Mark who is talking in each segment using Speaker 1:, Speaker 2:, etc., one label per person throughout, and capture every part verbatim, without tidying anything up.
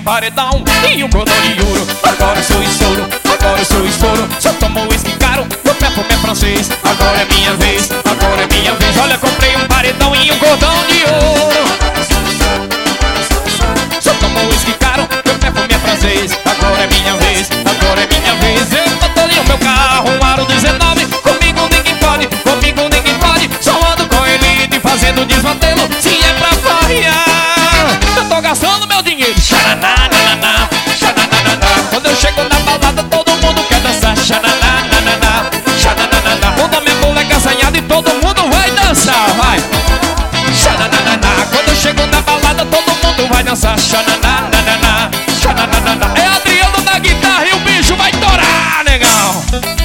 Speaker 1: paredão e um cordão de ouro. Agora eu sou estouro, agora eu sou estouro. Só tomo uísque caro, meu perfume é francês. Agora é minha vez, agora é minha vez. Olha, comprei um paredão e um cordão de ouro. Só tomo uísque caro, meu perfume é francês. Agora é minha vez, agora é minha vez. Eu tô todo em meu carro, um aro dezenove. Comigo ninguém pode, comigo ninguém pode. Só ando com elite fazendo desmantelo. Se é pra farrear, eu tô gastando meu dinheiro. Xananana, xananana. Quando eu chego na balada todo mundo quer dançar. Xananana, xananana. Quando a minha moleque assanhada e todo mundo vai dançar. Vai. Xananana. Quando eu chego na balada todo mundo vai dançar. Xananana, xananana. É Adriano na guitarra e o bicho vai torar, negão.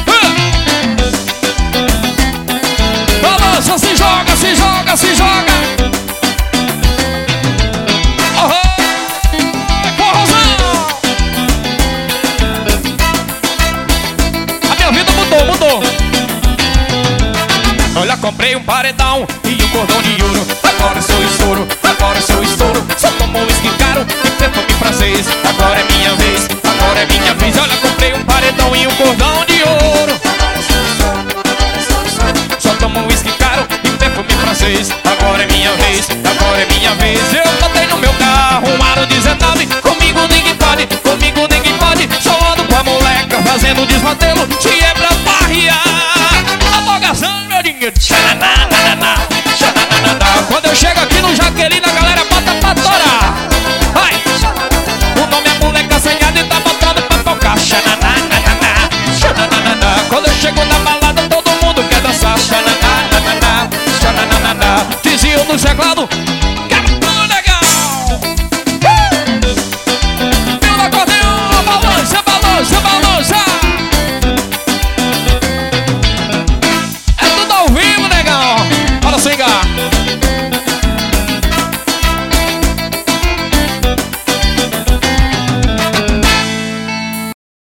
Speaker 1: Balança, se joga, se joga, se joga. Mudou. Olha, comprei um paredão e um cordão de ouro. Agora eu sou estouro, agora eu sou estouro. Só tomo uísque caro e perfume francês. Agora é minha vez, agora é minha vez. Olha, comprei um paredão e um cordão de ouro. Só tomo uísque caro e perfume francês. Agora é minha vez, agora é minha vez. Eu botei no meu carro um aro dezenove. Comigo ninguém pode, comigo ninguém pode. Só ando com a moleca fazendo desmantelo. Se é pra farrear, eu tô gastando meu dinheiro. Xananana, xananana. Quando eu chego aqui no Jaqueline, a galera bota pra torar. Vai! O nome é moleca assanhada e tá botando pra tocar. Xananana, xananana. Quando eu chego na balada todo mundo quer dançar. Xananana, xananana. Dizia no teclado, capitão legal. Viu no acordeão, balança, balança, balança. É tudo ao vivo, negão. Fala assim, cara.